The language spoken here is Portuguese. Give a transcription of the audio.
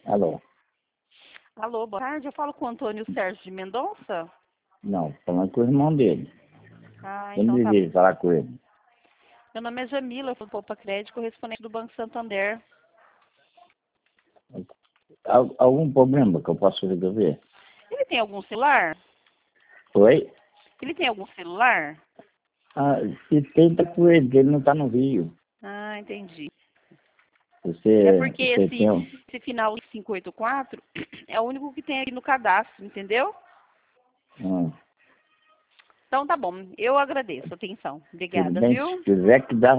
Alô? Alô, boa tarde. Eu falo com o Antônio Sérgio de Mendonça? Não, falando com o irmão dele. Ah, Eu não então tá. deveria falar com ele. Meu nome é Jamila, eu sou do Poupa Crédito, correspondente do Banco Santander. Algum problema que eu possa resolver? Ele tem algum celular? Oi? Ele tem algum celular? Ah, se tenta com ele, que ele não está no Rio. Ah, entendi. É Você, porque você tem um... esse final 584 é o único que tem aqui no cadastro, entendeu? Ah, Então tá bom. Eu agradeço a atenção. tudo Obrigada, bem? viu? Se quiser que dá